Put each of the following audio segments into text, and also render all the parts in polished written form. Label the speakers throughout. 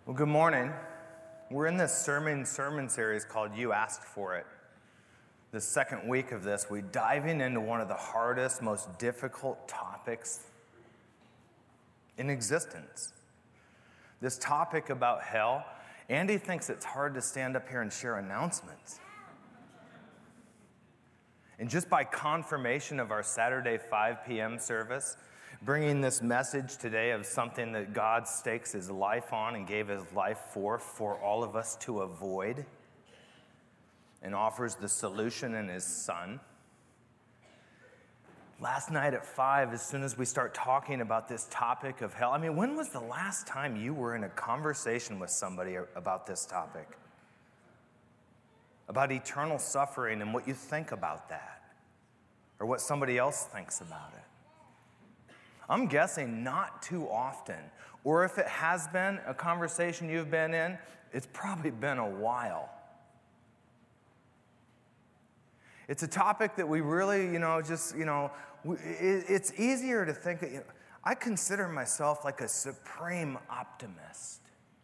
Speaker 1: Well, good morning. We're in this sermon series called You Asked For It. The second week of this, we're diving into one of the hardest, most difficult topics in existence. This topic about hell. Andy thinks it's hard to stand up here and share announcements. And just by confirmation of our Saturday 5 p.m. service, bringing this message today of something that God stakes his life on and gave his life for all of us to avoid, and offers the solution in his Son. Last night at 5, as soon as we start talking about this topic of hell, when was the last time you were in a conversation with somebody about this topic? About eternal suffering and what you think about that, or what somebody else thinks about it. I'm guessing not too often, or if it has been a conversation you've been in, it's probably been a while. It's a topic that we really, it's easier to think, I consider myself like a supreme optimist.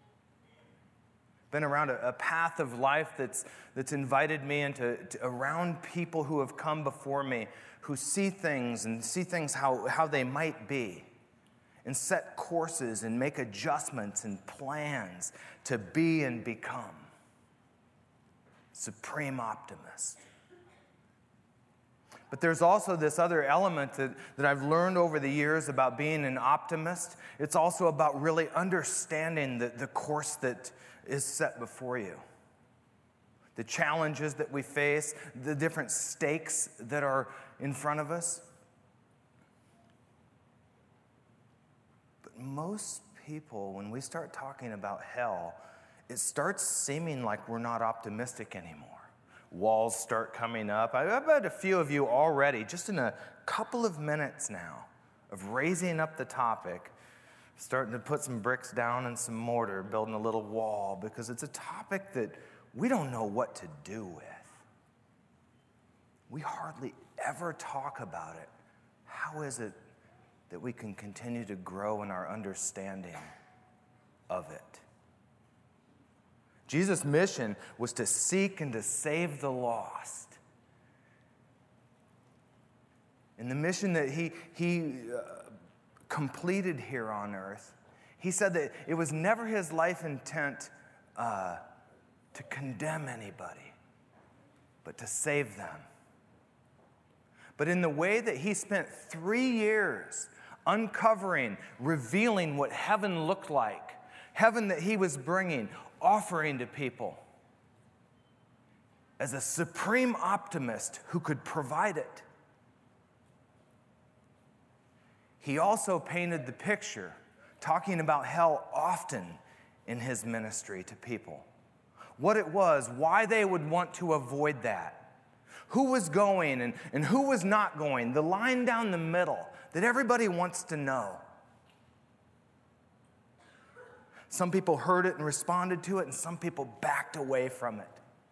Speaker 1: Been around a path of life that's invited me into around people who have come before me, who see things how they might be, and set courses and make adjustments and plans to be and become. Supreme optimist. But there's also this other element that I've learned over the years about being an optimist. It's also about really understanding the course that is set before you. The challenges that we face, the different stakes that are in front of us. But most people, when we start talking about hell, it starts seeming like we're not optimistic anymore. Walls start coming up. I bet a few of you already, just in a couple of minutes now, of raising up the topic, starting to put some bricks down and some mortar, building a little wall, because it's a topic that we don't know what to do with. We hardly ever talk about it. How is it that we can continue to grow in our understanding of it? Jesus' mission was to seek and to save the lost. And the mission that he completed here on earth, he said that it was never his life intent to condemn anybody, but to save them. But in the way that he spent 3 years uncovering, revealing what heaven looked like, heaven that he was bringing, offering to people, as a supreme optimist who could provide it, he also painted the picture, talking about hell often in his ministry to people. What it was, why they would want to avoid that, who was going and who was not going, the line down the middle that everybody wants to know. Some people heard it and responded to it, and some people backed away from it.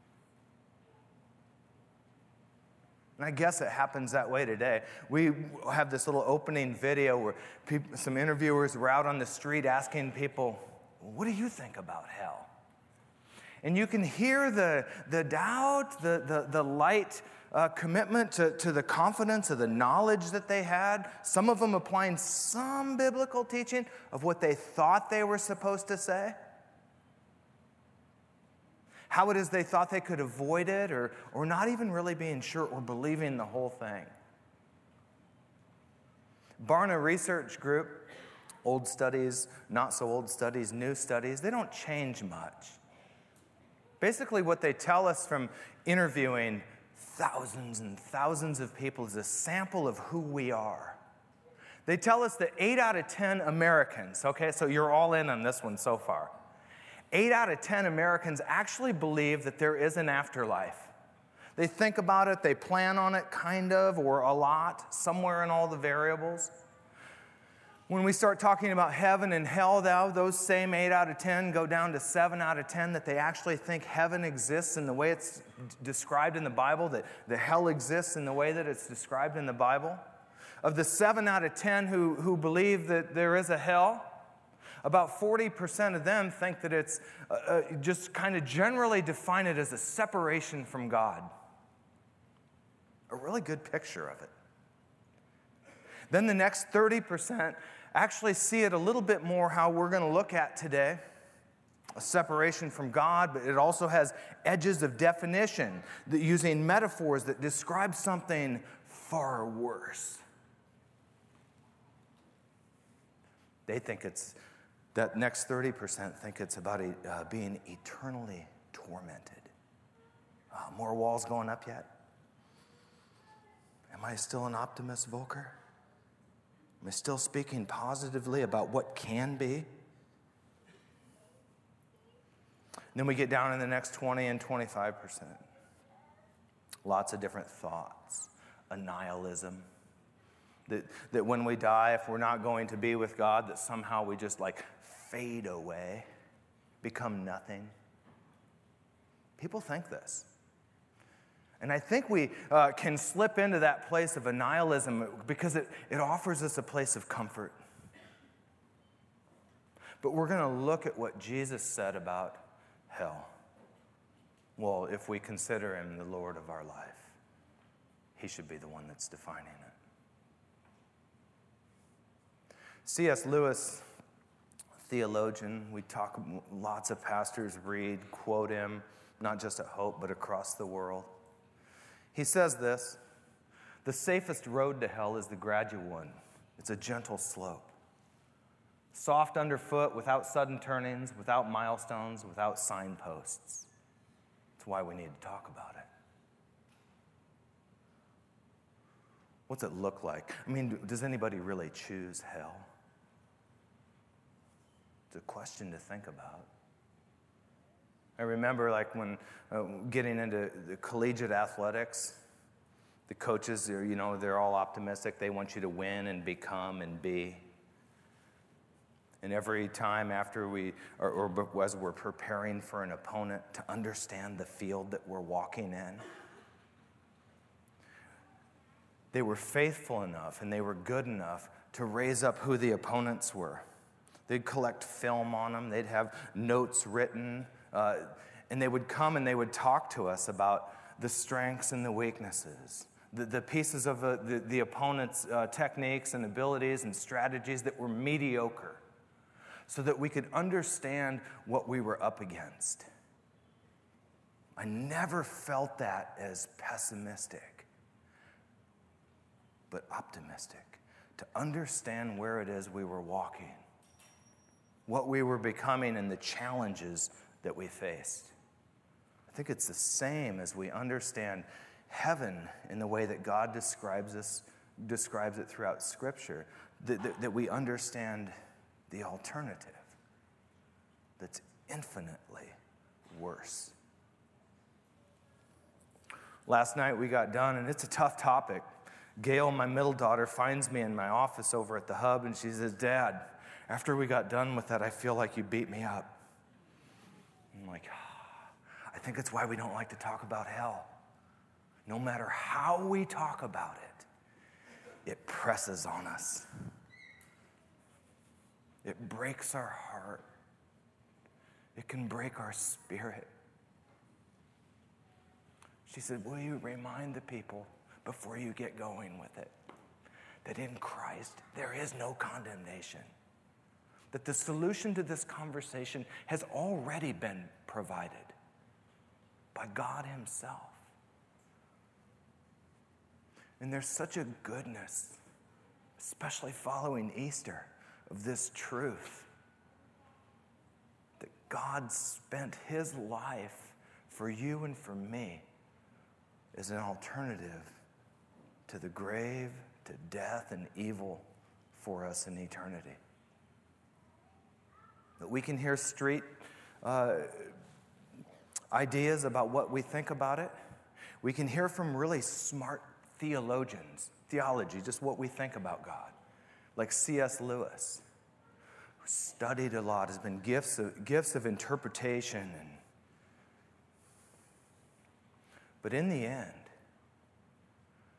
Speaker 1: And I guess it happens that way today. We have this little opening video where some interviewers were out on the street asking people, what do you think about hell? And you can hear the doubt, the light commitment to the confidence of the knowledge that they had. Some of them applying some biblical teaching of what they thought they were supposed to say. How it is they thought they could avoid it, or not even really being sure or believing the whole thing. Barna Research Group, old studies, not so old studies, new studies, they don't change much. Basically what they tell us from interviewing thousands and thousands of people is a sample of who we are. They tell us that 8 out of 10 Americans, okay, so you're all in on this one so far. 8 out of 10 Americans actually believe that there is an afterlife. They think about it, they plan on it kind of, or a lot, somewhere in all the variables. When we start talking about heaven and hell, though, those same 8 out of 10 go down to 7 out of 10 that they actually think heaven exists in the way it's described in the Bible, that the hell exists in the way that it's described in the Bible. Of the 7 out of 10 who believe that there is a hell, About 40% of them think that it's just kind of generally define it as a separation from God. A really good picture of it. Then the next 30% actually see it a little bit more how we're going to look at today. A separation from God, but it also has edges of definition, using metaphors that describe something far worse. They think it's, that next 30% think it's about being eternally tormented. More walls going up yet? Am I still an optimist, Volker? Am I still speaking positively about what can be? Then we get down in the next 20 and 25%. Lots of different thoughts. A nihilism. That when we die, if we're not going to be with God, that somehow we just like fade away, become nothing. People think this. And I think we can slip into that place of a nihilism because it offers us a place of comfort. But we're going to look at what Jesus said about hell. Well, if we consider him the Lord of our life, he should be the one that's defining it. C.S. Lewis, theologian, lots of pastors read, quote him, not just at Hope, but across the world. He says this: the safest road to hell is the gradual one. It's a gentle slope. Soft underfoot, without sudden turnings, without milestones, without signposts. That's why we need to talk about it. What's it look like? I mean, does anybody really choose hell? It's a question to think about. I remember like when getting into the collegiate athletics, the coaches, they're all optimistic. They want you to win and become and be. And every time after or as we're preparing for an opponent, to understand the field that we're walking in, they were faithful enough and they were good enough to raise up who the opponents were. They'd collect film on them. They'd have notes written. And they would come and they would talk to us about the strengths and the weaknesses, the pieces of the opponent's techniques and abilities and strategies that were mediocre, so that we could understand what we were up against. I never felt that as pessimistic, but optimistic, to understand where it is we were walking, what we were becoming, and the challenges that we faced. I think it's the same as we understand heaven in the way that God describes it throughout Scripture, that we understand the alternative that's infinitely worse. Last night we got done, and it's a tough topic. Gail, my middle daughter, finds me in my office over at the Hub, and she says, "Dad, after we got done with that, I feel like you beat me up." I'm like, I think it's why we don't like to talk about hell. No matter how we talk about it, it presses on us. It breaks our heart. It can break our spirit. She said, "Will you remind the people before you get going with it that in Christ there is no condemnation? That the solution to this conversation has already been provided by God himself." And there's such a goodness, especially following Easter, of this truth that God spent his life for you and for me as an alternative to the grave, to death and evil for us in eternity. That we can hear street ideas about what we think about it. We can hear from really smart theology, just what we think about God. Like C.S. Lewis, who studied a lot, has been gifts of interpretation. But in the end,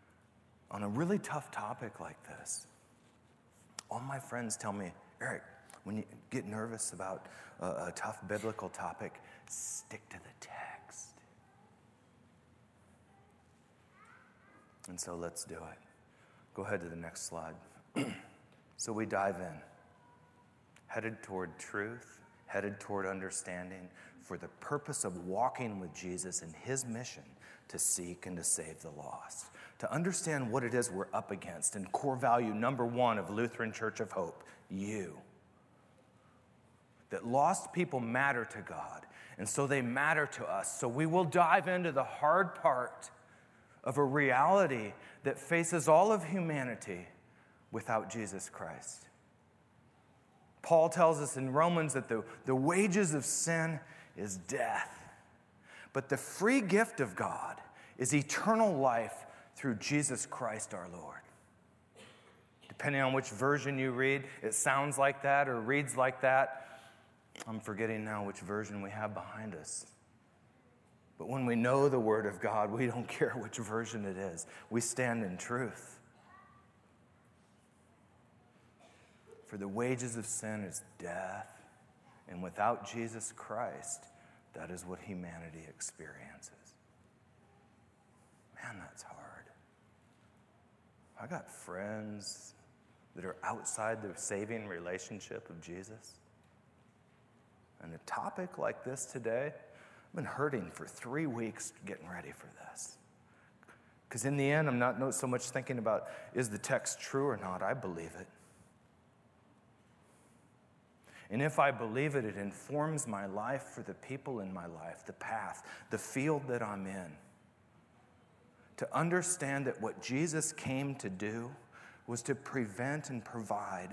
Speaker 1: on a really tough topic like this, all my friends tell me, "Eric, when you get nervous about a tough biblical topic, stick to the text. And so let's do it. Go ahead to the next slide. So we dive in, headed toward truth, headed toward understanding, for the purpose of walking with Jesus in his mission to seek and to save the lost. To understand what it is we're up against, and core value number one of Lutheran Church of Hope, you. That lost people matter to God, and so they matter to us. So we will dive into the hard part of a reality that faces all of humanity without Jesus Christ. Paul tells us in Romans that the wages of sin is death, but the free gift of God is eternal life through Jesus Christ our Lord. Depending on which version you read, it sounds like that or reads like that. I'm forgetting now which version we have behind us. But when we know the Word of God, we don't care which version it is. We stand in truth. For the wages of sin is death, and without Jesus Christ, that is what humanity experiences. Man, that's hard. I got friends that are outside the saving relationship of Jesus. And a topic like this today, I've been hurting for 3 weeks getting ready for this. Because in the end, I'm not so much thinking about, is the text true or not? I believe it. And if I believe it, it informs my life for the people in my life, the path, the field that I'm in. To understand that what Jesus came to do was to prevent and provide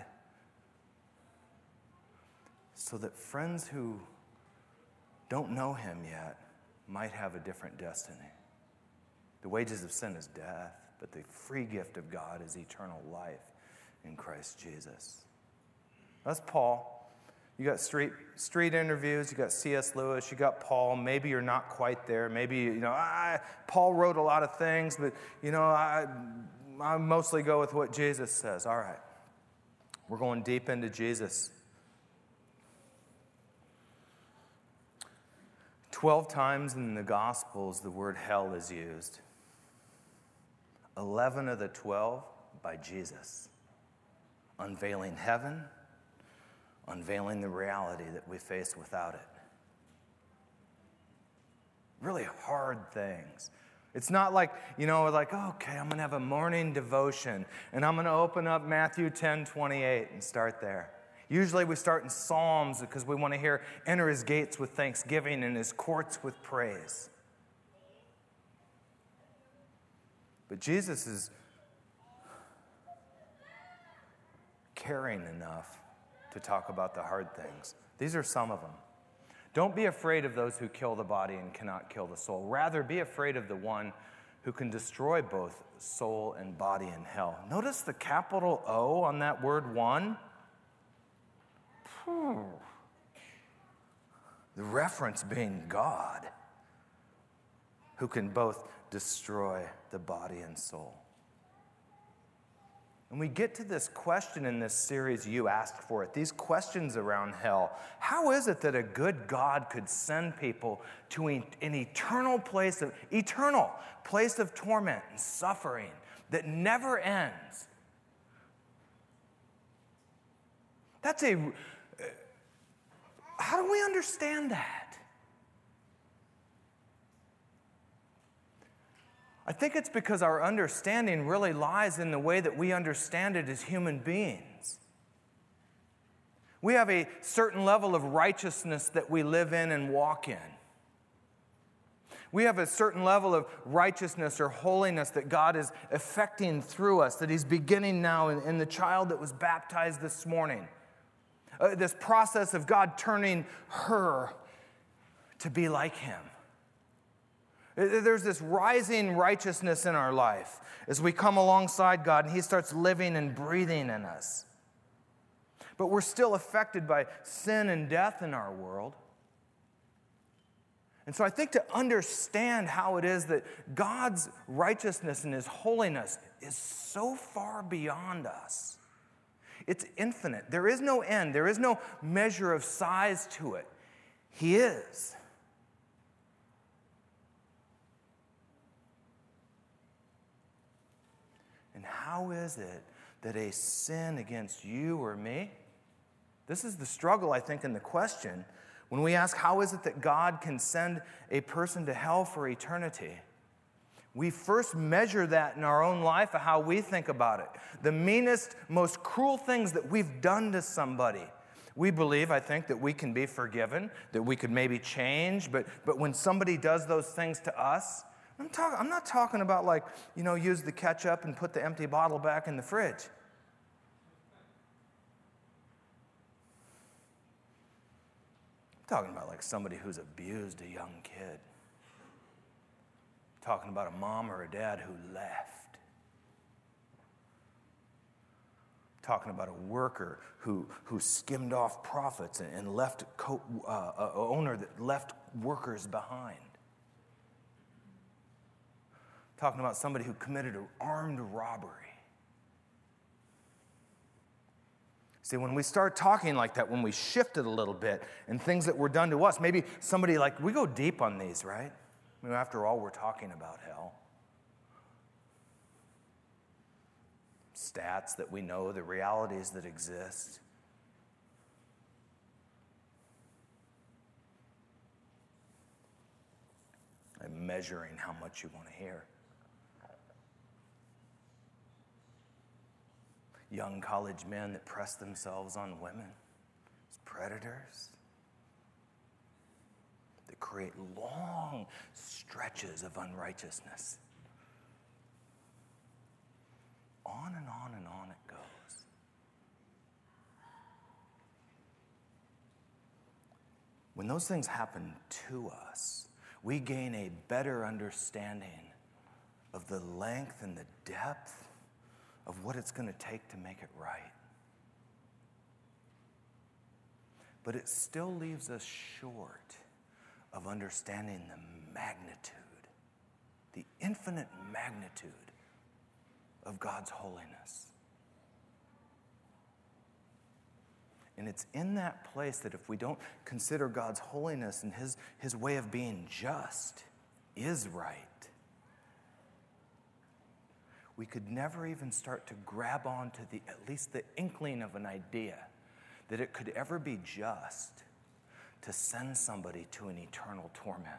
Speaker 1: so that friends who don't know him yet might have a different destiny. The wages of sin is death, but the free gift of God is eternal life in Christ Jesus. That's Paul. You got street interviews, you got C.S. Lewis, you got Paul. Maybe you're not quite there. Maybe, Paul wrote a lot of things, but, I mostly go with what Jesus says. All right. We're going deep into Jesus. 12 times in the Gospels, the word hell is used. 11 of the 12 by Jesus. Unveiling heaven, unveiling the reality that we face without it. Really hard things. It's not like, okay, I'm going to have a morning devotion, and I'm going to open up Matthew 10:28 and start there. Usually we start in Psalms because we want to hear, enter his gates with thanksgiving and his courts with praise. But Jesus is caring enough to talk about the hard things. These are some of them. Don't be afraid of those who kill the body and cannot kill the soul. Rather, be afraid of the one who can destroy both soul and body in hell. Notice the capital O on that word one. The reference being God, who can both destroy the body and soul. And we get to this question in this series, You Asked For It, these questions around hell. How is it that a good God could send people to an eternal place of torment and suffering that never ends? How do we understand that? I think it's because our understanding really lies in the way that we understand it as human beings. We have a certain level of righteousness that we live in and walk in. We have a certain level of righteousness or holiness that God is effecting through us, that he's beginning now in the child that was baptized this morning. This process of God turning her to be like him. There's this rising righteousness in our life as we come alongside God and he starts living and breathing in us. But we're still affected by sin and death in our world. And so I think to understand how it is that God's righteousness and his holiness is so far beyond us, It's infinite. There is no end. There is no measure of size to it. He is. And how is it that a sin against you or me, this is the struggle, I think, in the question. When we ask, how is it that God can send a person to hell for eternity? We first measure that in our own life of how we think about it. The meanest, most cruel things that we've done to somebody. We believe, I think, that we can be forgiven, that we could maybe change, but when somebody does those things to us, I'm not talking about like, use the ketchup and put the empty bottle back in the fridge. I'm talking about like somebody who's abused a young kid. Talking about a mom or a dad who left. Talking about a worker who skimmed off profits and left an owner that left workers behind. Talking about somebody who committed an armed robbery. See, when we start talking like that, when we shift it a little bit and things that were done to us, maybe somebody we go deep on these, right? After all, we're talking about hell. Stats that we know, the realities that exist. I'm measuring how much you want to hear. Young college men that press themselves on women as predators. That create long stretches of unrighteousness. On and on and on it goes. When those things happen to us, we gain a better understanding of the length and the depth of what it's going to take to make it right. But it still leaves us short of understanding the magnitude, the infinite magnitude of God's holiness. And it's in that place that if we don't consider God's holiness and his way of being just is right, we could never even start to grab onto at least the inkling of an idea that it could ever be just to send somebody to an eternal torment.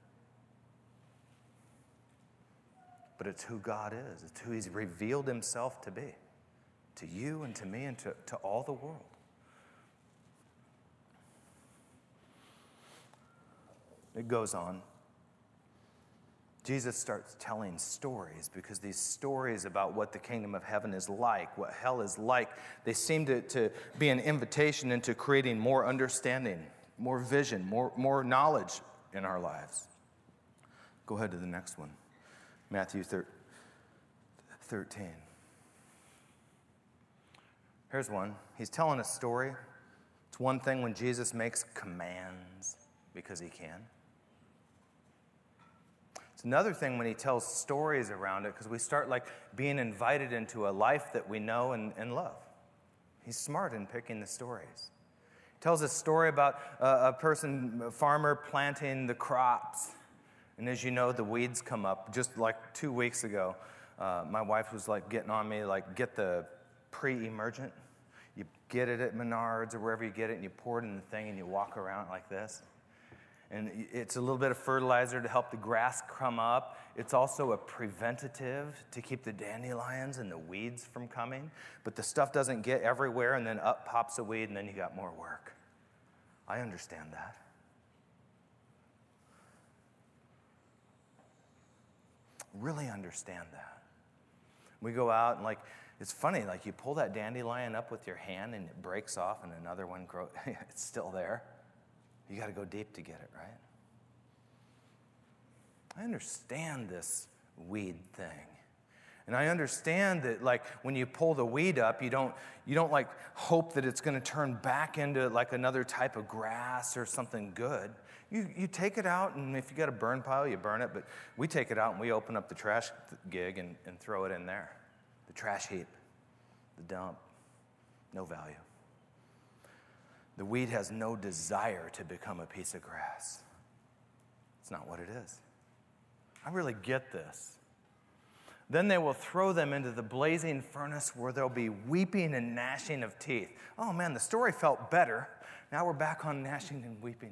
Speaker 1: But it's who God is. It's who he's revealed himself to be, to you and to me and to all the world. It goes on. Jesus starts telling stories because these stories about what the kingdom of heaven is like, what hell is like, they seem to be an invitation into creating more understanding, more vision, more knowledge in our lives. Go ahead to the next one. Matthew 13. Here's one. He's telling a story. It's one thing when Jesus makes commands because he can. It's another thing when he tells stories around it because we start being invited into a life that we know and love. He's smart in picking the stories. He tells a story about a farmer planting the crops. And as you know, the weeds come up. Just 2 weeks ago, my wife was getting on me, get the pre-emergent. You get it at Menards or wherever you get it, and you pour it in the thing, and you walk around like this. And it's a little bit of fertilizer to help the grass come up. It's also a preventative to keep the dandelions and the weeds from coming. But the stuff doesn't get everywhere, and then up pops a weed, and then you got more work. I understand that. Really understand that. We go out and it's funny, you pull that dandelion up with your hand and it breaks off and another one grows. It's still there. You got to go deep to get it, right? I understand this weed thing. And I understand that when you pull the weed up, you don't hope that it's going to turn back into another type of grass or something good. You take it out, and if you got a burn pile, you burn it, but we take it out and we open up the trash gig and throw it in there. The trash heap, the dump. No value. The wheat has no desire to become a piece of grass. It's not what it is. I really get this. Then they will throw them into the blazing furnace where there'll be weeping and gnashing of teeth. Oh man, the story felt better. Now we're back on gnashing and weeping.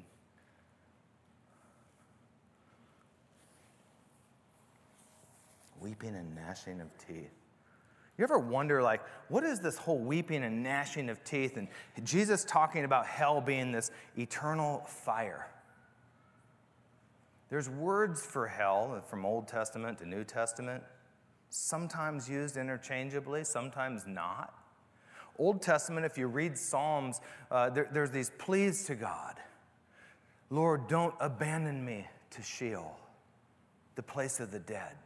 Speaker 1: Weeping and gnashing of teeth. You ever wonder, like, what is this whole weeping and gnashing of teeth? And Jesus talking about hell being this eternal fire. There's words for hell from Old Testament to New Testament, sometimes used interchangeably, sometimes not. Old Testament, if you read Psalms, there's these pleas to God. Lord, don't abandon me to Sheol, the place of the dead.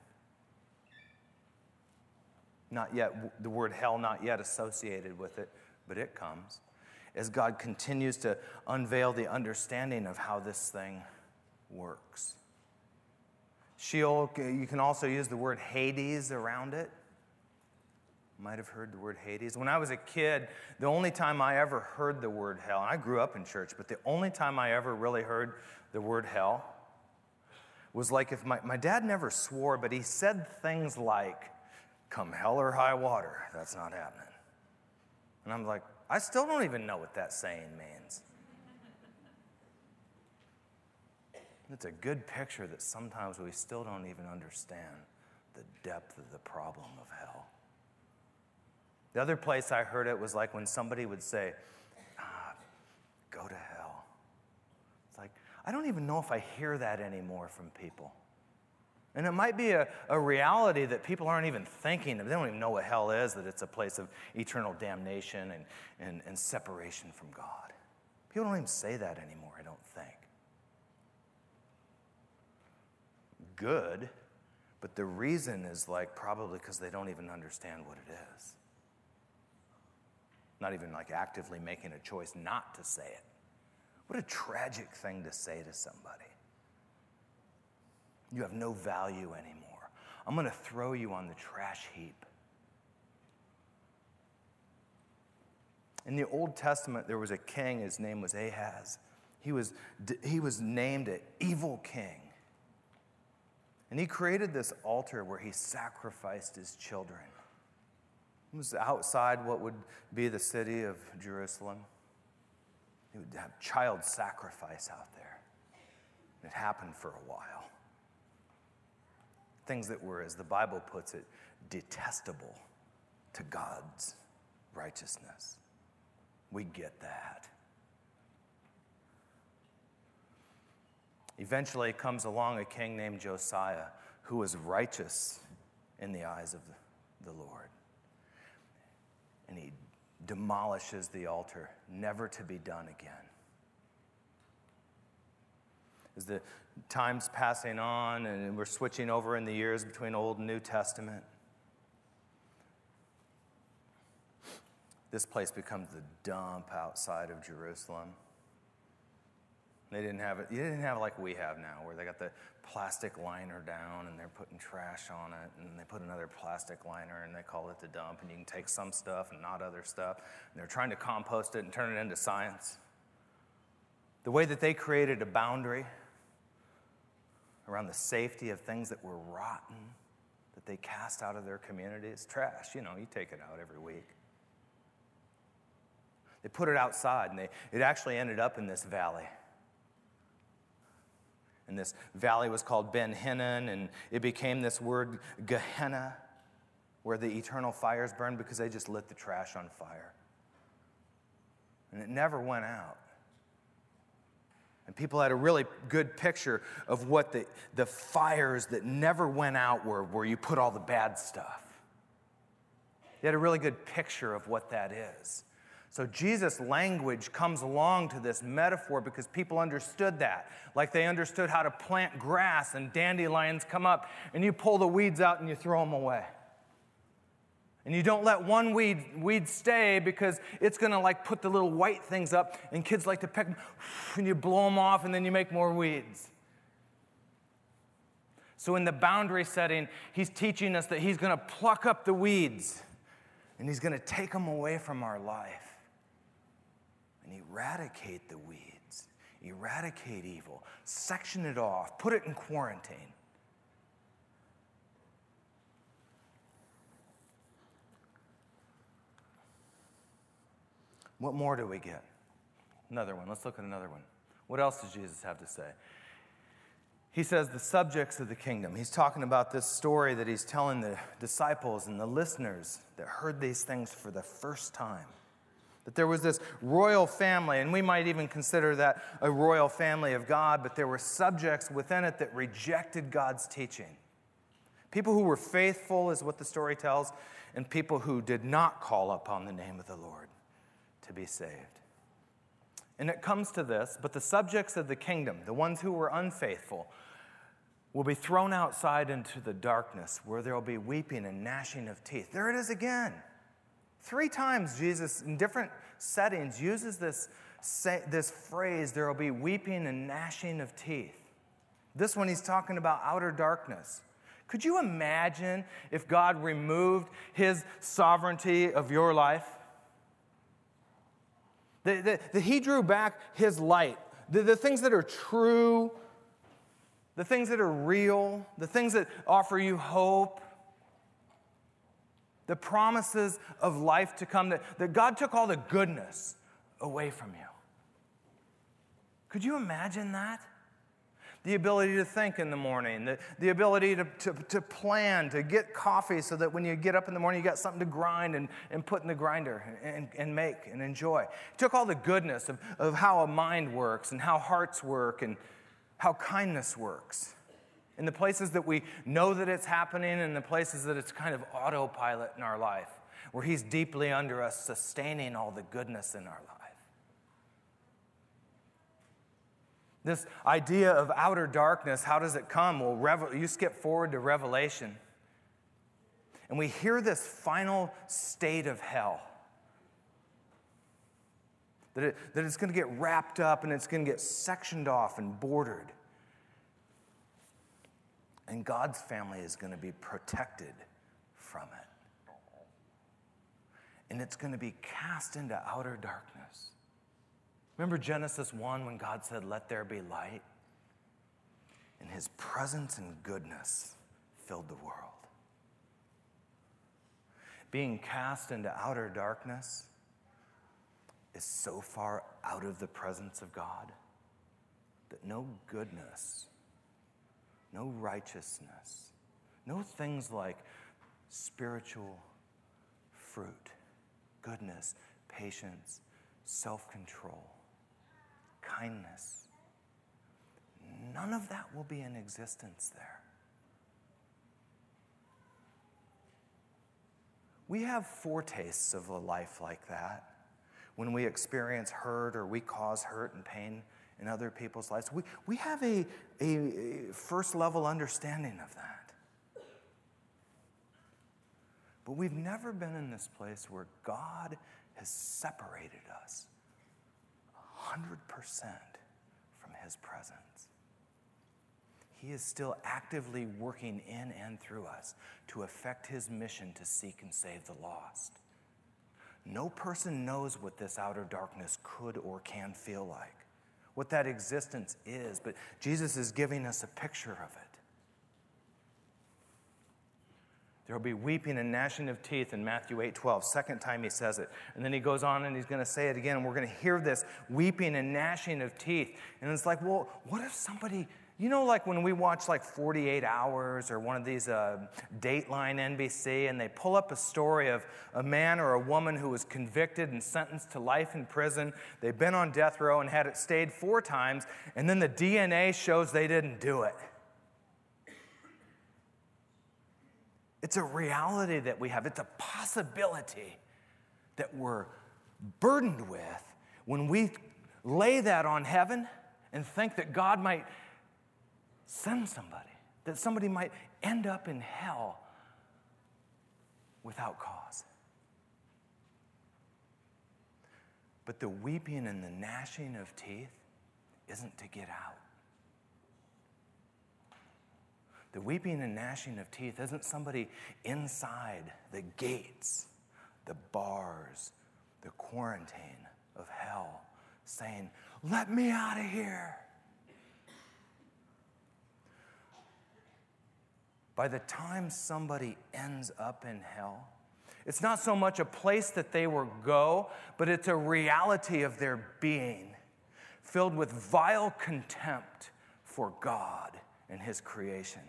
Speaker 1: Not yet, the word hell not yet associated with it, but it comes as God continues to unveil the understanding of how this thing works. Sheol, you can also use the word Hades around it. You might have heard the word Hades. When I was a kid, the only time I ever heard the word hell, and I grew up in church, but the only time I ever really heard the word hell was like if my dad never swore, but he said things like, come hell or high water, that's not happening. And I'm like, I still don't even know what that saying means. It's a good picture that sometimes we still don't even understand the depth of the problem of hell. The other place I heard it was like when somebody would say, go to hell. It's like, I don't even know if I hear that anymore from people. And it might be a reality that people aren't even thinking of. They don't even know what hell is, that it's a place of eternal damnation and separation from God. People don't even say that anymore, I don't think. Good, but the reason is like probably because they don't even understand what it is. Not even like actively making a choice not to say it. What a tragic thing to say to somebody. You have no value anymore. I'm going to throw you on the trash heap. In the Old Testament, there was a king. His name was Ahaz. He was named an evil king. And he created this altar where he sacrificed his children. It was outside what would be the city of Jerusalem. He would have child sacrifice out there. It happened for a while. Things that were, as the Bible puts it, detestable to God's righteousness. We get that. Eventually comes along a king named Josiah who was righteous in the eyes of the Lord. And he demolishes the altar, never to be done again. As the time's passing on and we're switching over in the years between Old and New Testament, this place becomes the dump outside of Jerusalem. They didn't have it. You didn't have it like we have now, where they got the plastic liner down and they're putting trash on it, and they put another plastic liner and they call it the dump, and you can take some stuff and not other stuff. And they're trying to compost it and turn it into science. The way that they created a boundary around the safety of things that were rotten, that they cast out of their communities, trash, you take it out every week. They put it outside, and it actually ended up in this valley. And this valley was called Ben Hinnom, and it became this word Gehenna, where the eternal fires burned because they just lit the trash on fire. And it never went out. And people had a really good picture of what the fires that never went out were, where you put all the bad stuff. They had a really good picture of what that is. So Jesus' language comes along to this metaphor because people understood that. Like they understood how to plant grass and dandelions come up and you pull the weeds out and you throw them away. And you don't let one weed stay because it's going to like put the little white things up and kids like to pick them and you blow them off and then you make more weeds. So in the boundary setting, he's teaching us that he's going to pluck up the weeds and he's going to take them away from our life. and eradicate the weeds, eradicate evil, section it off, put it in quarantine. What more do we get? Another one. Let's look at another one. What else does Jesus have to say? He says the subjects of the kingdom. He's talking about this story that he's telling the disciples and the listeners that heard these things for the first time. That there was this royal family, and we might even consider that a royal family of God, but there were subjects within it that rejected God's teaching. People who were faithful is what the story tells, and people who did not call upon the name of the Lord to be saved. And it comes to this, but the subjects of the kingdom, the ones who were unfaithful, will be thrown outside into the darkness where there will be weeping and gnashing of teeth. There it is again. 3 times Jesus, in different settings, uses this phrase, there will be weeping and gnashing of teeth. This one he's talking about outer darkness. Could you imagine if God removed his sovereignty of your life? That he drew back his light, the things that are true, the things that are real, the things that offer you hope, the promises of life to come, that God took all the goodness away from you. Could you imagine that? The ability to think in the morning, the ability to plan, to get coffee so that when you get up in the morning, you got something to grind and put in the grinder and make and enjoy. He took all the goodness of how a mind works and how hearts work and how kindness works. In the places that we know that it's happening and the places that it's kind of autopilot in our life, where he's deeply under us, sustaining all the goodness in our life. This idea of outer darkness, how does it come? Well, you skip forward to Revelation, and we hear this final state of hell. That it's going to get wrapped up and it's going to get sectioned off and bordered. And God's family is going to be protected from it. And it's going to be cast into outer darkness. Remember Genesis 1 when God said, "Let there be light"? And his presence and goodness filled the world. Being cast into outer darkness is so far out of the presence of God that no goodness, no righteousness, no things like spiritual fruit, goodness, patience, self-control, kindness, none of that will be in existence there. We have foretastes of a life like that when we experience hurt or we cause hurt and pain in other people's lives. We have a first level understanding of that. But we've never been in this place where God has separated us 100% from his presence. He is still actively working in and through us to effect his mission to seek and save the lost. No person knows what this outer darkness could or can feel like, what that existence is, but Jesus is giving us a picture of it. There will be weeping and gnashing of teeth in Matthew 8:12. Second time he says it. And then he goes on and he's going to say it again. And we're going to hear this weeping and gnashing of teeth. And it's like, well, what if somebody, like when we watch like 48 Hours or one of these Dateline NBC, and they pull up a story of a man or a woman who was convicted and sentenced to life in prison. They've been on death row and had it stayed 4 times. And then the DNA shows they didn't do it. It's a reality that we have. It's a possibility that we're burdened with when we lay that on heaven and think that God might send somebody, that somebody might end up in hell without cause. But the weeping and the gnashing of teeth isn't to get out. The weeping and gnashing of teeth isn't somebody inside the gates, the bars, the quarantine of hell, saying, "Let me out of here." By the time somebody ends up in hell, it's not so much a place that they will go, but it's a reality of their being, filled with vile contempt for God and His creation.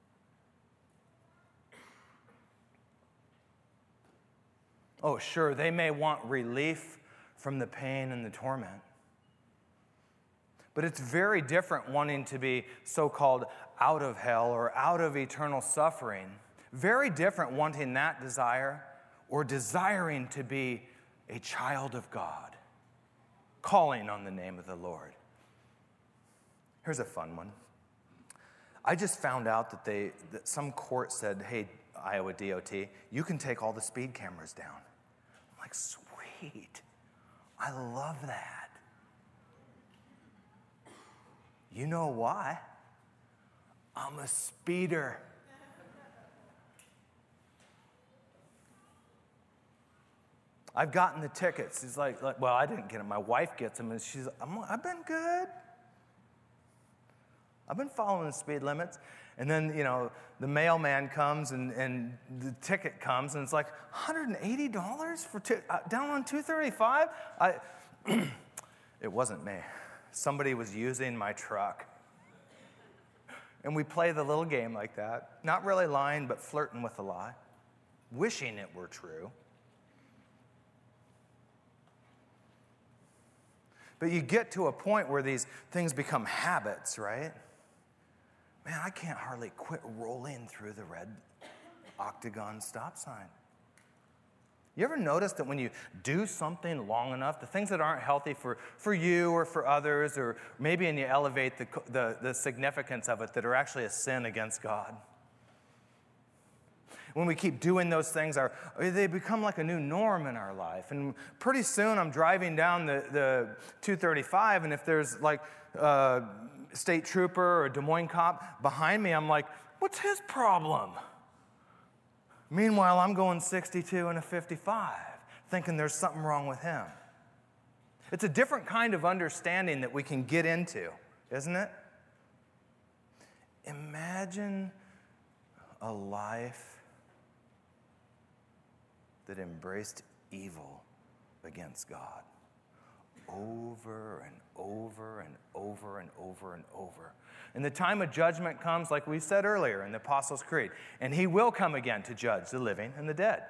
Speaker 1: Oh, sure, they may want relief from the pain and the torment. But it's very different wanting to be so-called out of hell or out of eternal suffering. Very different wanting that desire or desiring to be a child of God, calling on the name of the Lord. Here's a fun one. I just found out that some court said, "Hey, Iowa DOT, you can take all the speed cameras down." I'm like, sweet. I love that. You know why? I'm a speeder. I've gotten the tickets. It's like, well, I didn't get them. My wife gets them, and she's like, I've been good. I've been following the speed limits. And then, the mailman comes, and the ticket comes, and it's like $180 for down on 235? It wasn't me. Somebody was using my truck. And we play the little game like that. Not really lying, but flirting with a lie. Wishing it were true. But you get to a point where these things become habits, right? Man, I can't hardly quit rolling through the red octagon stop sign. You ever notice that when you do something long enough, the things that aren't healthy for you or for others, or maybe and you elevate the significance of it, that are actually a sin against God? When we keep doing those things, they become like a new norm in our life. And pretty soon I'm driving down the 235, and if there's like a state trooper or a Des Moines cop behind me, I'm like, what's his problem? Meanwhile, I'm going 62 and a 55, thinking there's something wrong with him. It's a different kind of understanding that we can get into, isn't it? Imagine a life that embraced evil against God over and over and over and over and over. And the time of judgment comes, like we said earlier in the Apostles' Creed, and He will come again to judge the living and the dead.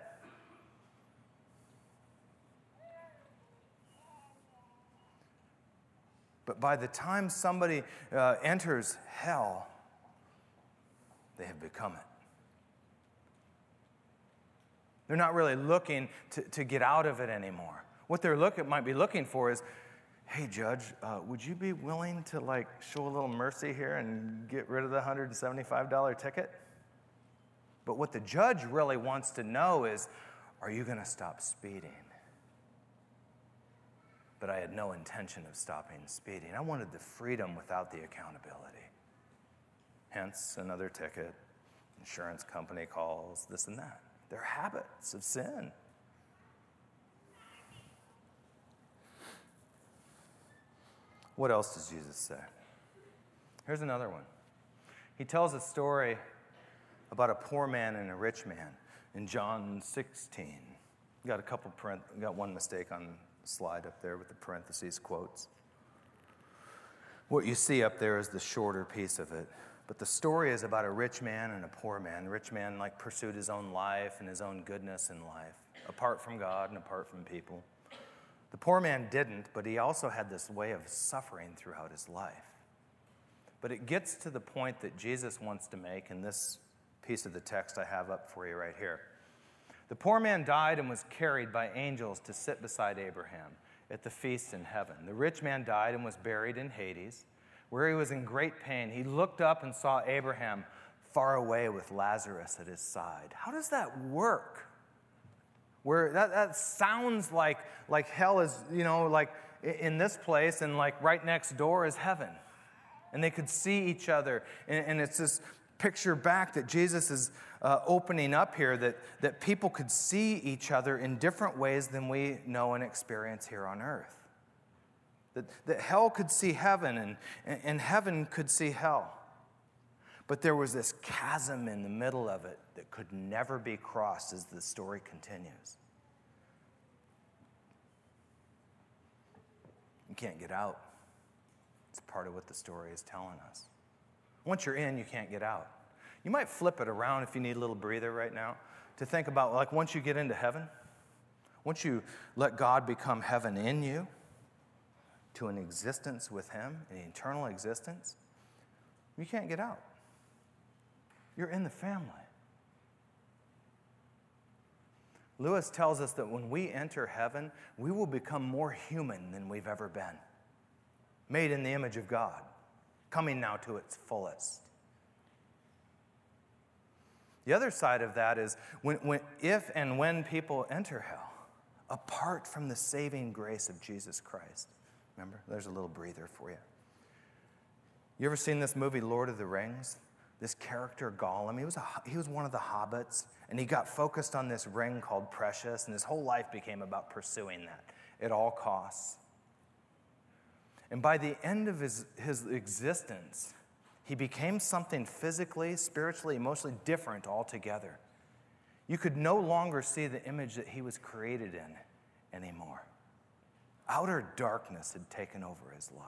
Speaker 1: But by the time somebody enters hell, they have become it. They're not really looking to get out of it anymore. What they're might be looking for is, hey, Judge, would you be willing to show a little mercy here and get rid of the $175 ticket? But what the judge really wants to know is, are you going to stop speeding? But I had no intention of stopping speeding. I wanted the freedom without the accountability. Hence, another ticket, insurance company calls, this and that. They're habits of sin. What else does Jesus say? Here's another one. He tells a story about a poor man and a rich man in John 16. Got one mistake on the slide up there with the parentheses quotes. What you see up there is the shorter piece of it. But the story is about a rich man and a poor man. The rich man pursued his own life and his own goodness in life, apart from God and apart from people. The poor man didn't, but he also had this way of suffering throughout his life. But it gets to the point that Jesus wants to make in this piece of the text I have up for you right here. The poor man died and was carried by angels to sit beside Abraham at the feast in heaven. The rich man died and was buried in Hades, where he was in great pain. He looked up and saw Abraham far away with Lazarus at his side. How does that work? Where that sounds like hell is, in this place, and right next door is heaven. And they could see each other. And it's this picture back that Jesus is opening up here, that people could see each other in different ways than we know and experience here on earth. that hell could see heaven and heaven could see hell. But there was this chasm in the middle of it that could never be crossed as the story continues. You can't get out. It's part of what the story is telling us. Once you're in, you can't get out. You might flip it around if you need a little breather right now to think about, like, once you get into heaven, once you let God become heaven in you to an existence with him, an eternal existence, you can't get out. You're in the family. Lewis tells us that when we enter heaven, we will become more human than we've ever been. Made in the image of God, coming now to its fullest. The other side of that is if and when people enter hell, apart from the saving grace of Jesus Christ. Remember, there's a little breather for you. You ever seen this movie, Lord of the Rings? This character, Gollum, he was one of the hobbits, and he got focused on this ring called Precious, and his whole life became about pursuing that at all costs. And by the end of his existence, he became something physically, spiritually, emotionally different altogether. You could no longer see the image that he was created in anymore. Outer darkness had taken over his life.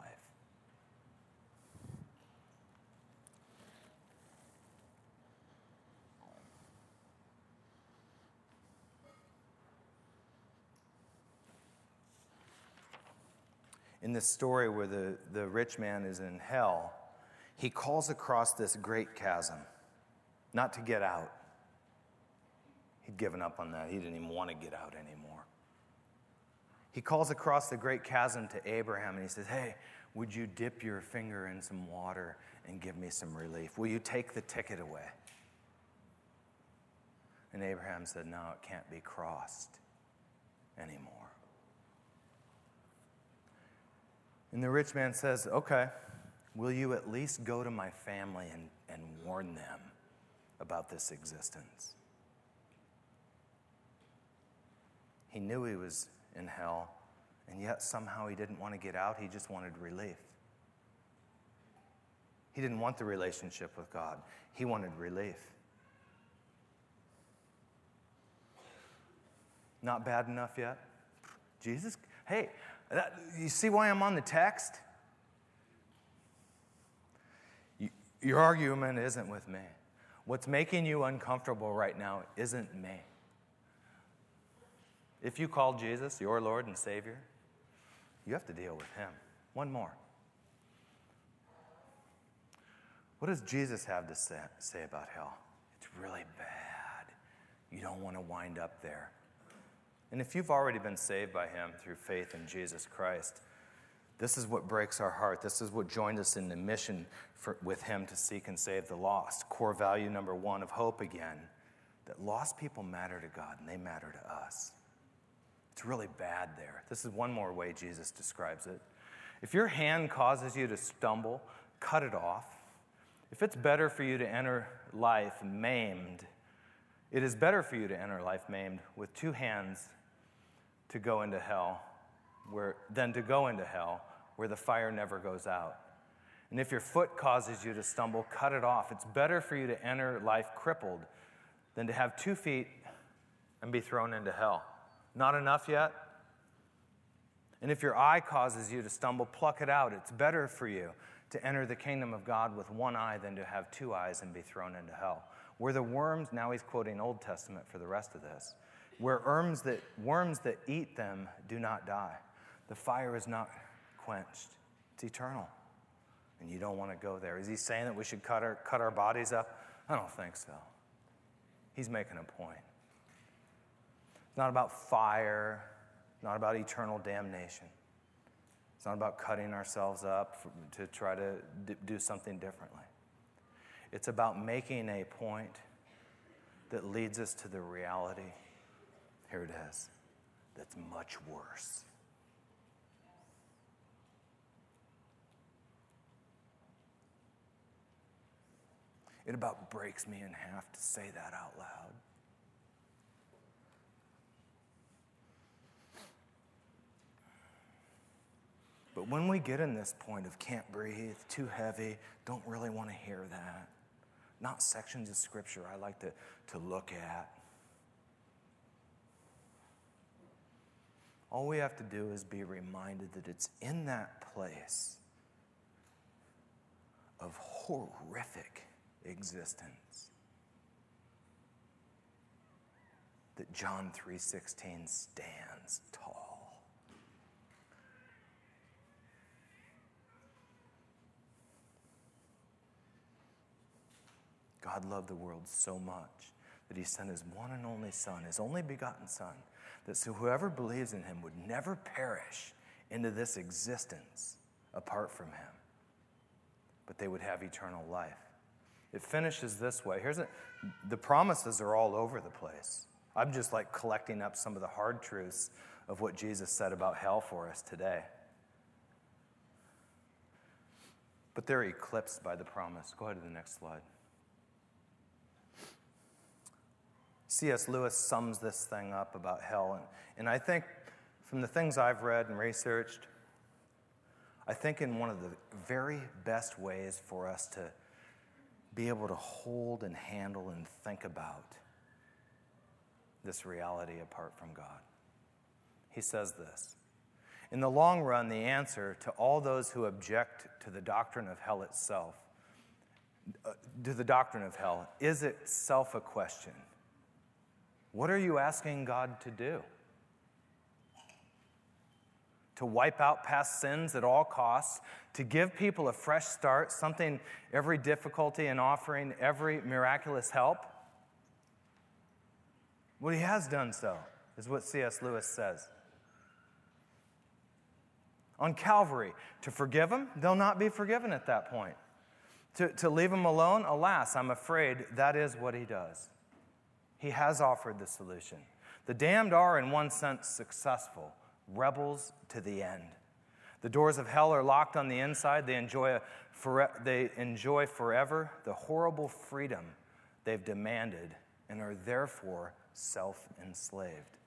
Speaker 1: In this story where the rich man is in hell, he calls across this great chasm, not to get out. He'd given up on that. He didn't even want to get out anymore. He calls across the great chasm to Abraham, and he says, hey, would you dip your finger in some water and give me some relief? Will you take the ticket away? And Abraham said, no, it can't be crossed anymore. And the rich man says, okay, will you at least go to my family and warn them about this existence? He knew he was in hell, and yet somehow he didn't want to get out. He just wanted relief. He didn't want the relationship with God. He wanted relief. Not bad enough yet? Jesus, hey, you see why I'm on the text? Your argument isn't with me. What's making you uncomfortable right now isn't me. If you call Jesus your Lord and Savior, you have to deal with him. One more. What does Jesus have to say about hell? It's really bad. You don't want to wind up there. And if you've already been saved by him through faith in Jesus Christ, this is what breaks our heart. This is what joined us in the mission with him to seek and save the lost. Core value number 1 of hope again, that lost people matter to God and they matter to us. It's really bad there. This is one more way Jesus describes it. If your hand causes you to stumble, cut it off. If it's better for you to enter life maimed, it is better for you to enter life maimed with 2 hands to go into hell than to go into hell where the fire never goes out. And if your foot causes you to stumble, cut it off. It's better for you to enter life crippled than to have 2 feet and be thrown into hell. Not enough yet? And if your eye causes you to stumble, pluck it out. It's better for you to enter the kingdom of God with 1 eye than to have 2 eyes and be thrown into hell. Where the worms, now he's quoting Old Testament for the rest of this, where worms that eat them do not die. The fire is not quenched. It's eternal. And you don't want to go there. Is he saying that we should cut our bodies up? I don't think so. He's making a point. It's not about fire, not about eternal damnation. It's not about cutting ourselves up to try to do something differently. It's about making a point that leads us to the reality. Here it is. That's much worse. It about breaks me in half to say that out loud. But But when we get in this point of can't breathe, too heavy, don't really want to hear that, not sections of Scripture I like to look at. All we have to do is be reminded that it's in that place of horrific existence that John 3:16 stands tall. God loved the world so much that he sent his one and only Son, his only begotten Son, that so whoever believes in him would never perish into this existence apart from him, but they would have eternal life. It finishes this way. The promises are all over the place. I'm just like collecting up some of the hard truths of what Jesus said about hell for us today. But they're eclipsed by the promise. Go ahead to the next slide. C.S. Lewis sums this thing up about hell. And I think from the things I've read and researched, I think in one of the very best ways for us to be able to hold and handle and think about this reality apart from God. He says this: in the long run, the answer to all those who object to the doctrine of hell itself, is itself a question. What are you asking God to do? To wipe out past sins at all costs, to give people a fresh start, something every difficulty and offering every miraculous help? Well, he has done so, is what C.S. Lewis says. On Calvary, to forgive them, they'll not be forgiven at that point. To leave them alone, alas, I'm afraid that is what he does. He has offered the solution. The damned are, in one sense, successful, rebels to the end. The doors of hell are locked on the inside. They enjoy forever the horrible freedom they've demanded and are therefore self-enslaved.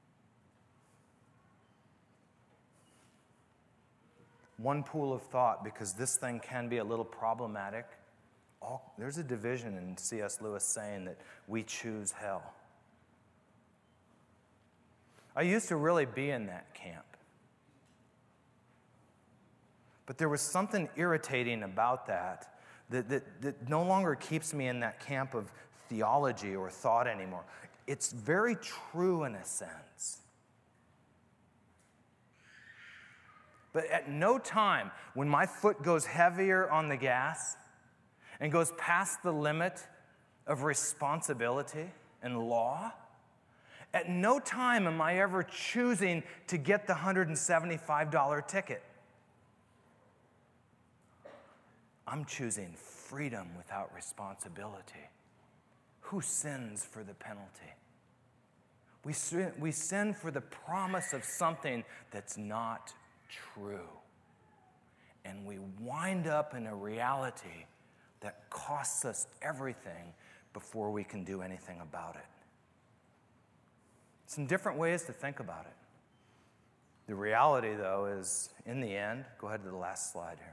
Speaker 1: One pool of thought, because this thing can be a little problematic. There's a division in C.S. Lewis saying that we choose hell. I used to really be in that camp. But there was something irritating about that no longer keeps me in that camp of theology or thought anymore. It's very true in a sense. But at no time when my foot goes heavier on the gas and goes past the limit of responsibility and law, at no time am I ever choosing to get the $175 ticket. I'm choosing freedom without responsibility. Who sins for the penalty? We sin for the promise of something that's not true. And we wind up in a reality that costs us everything before we can do anything about it. Some different ways to think about it. The reality, though, is in the end, go ahead to the last slide here.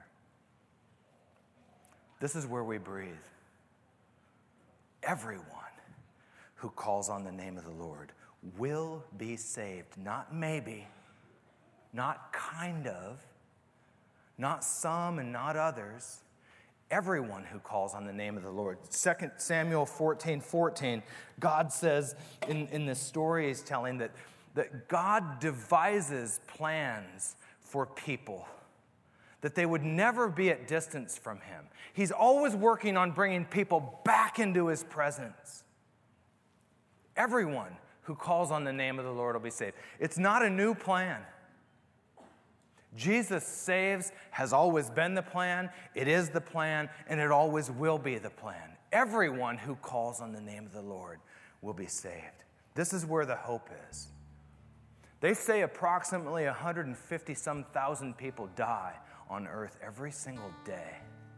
Speaker 1: This is where we breathe. Everyone who calls on the name of the Lord will be saved. Not maybe, not kind of, not some and not others. Everyone who calls on the name of the Lord. 2 Samuel 14:14, God says in this story he's telling that God devises plans for people, that they would never be at distance from him. He's always working on bringing people back into his presence. Everyone who calls on the name of the Lord will be saved. It's not a new plan. Jesus saves has always been the plan, it is the plan, and it always will be the plan. Everyone who calls on the name of the Lord will be saved. This is where the hope is. They say approximately 150-some thousand people die on earth every single day.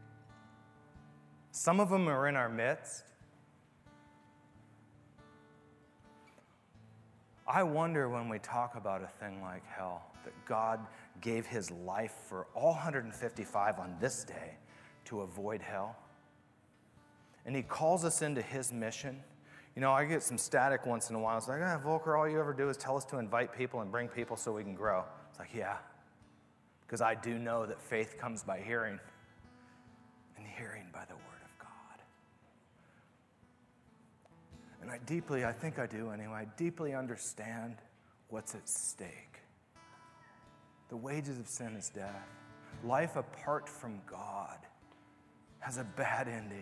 Speaker 1: Some of them are in our midst. I wonder when we talk about a thing like hell, that God gave his life for all 155 on this day to avoid hell. And he calls us into his mission. You know, I get some static once in a while. It's like, Volker, all you ever do is tell us to invite people and bring people so we can grow. It's like, yeah, because I do know that faith comes by hearing, and hearing by the word of God. And I think I do anyway, I deeply understand what's at stake. The wages of sin is death. Life apart from God has a bad ending.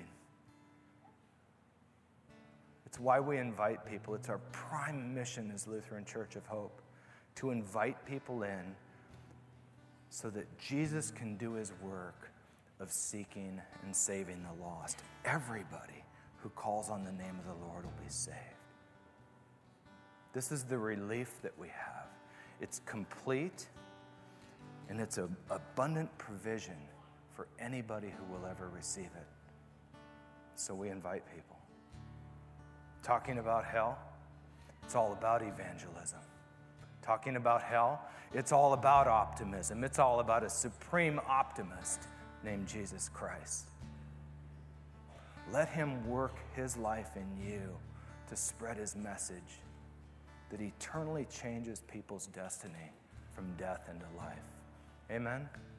Speaker 1: It's why we invite people. It's our prime mission as Lutheran Church of Hope, to invite people in so that Jesus can do his work of seeking and saving the lost. Everybody who calls on the name of the Lord will be saved. This is the relief that we have. It's complete, and it's an abundant provision for anybody who will ever receive it. So we invite people. Talking about hell, it's all about evangelism. Talking about hell, it's all about optimism. It's all about a supreme optimist named Jesus Christ. Let him work his life in you to spread his message that eternally changes people's destiny from death into life. Amen?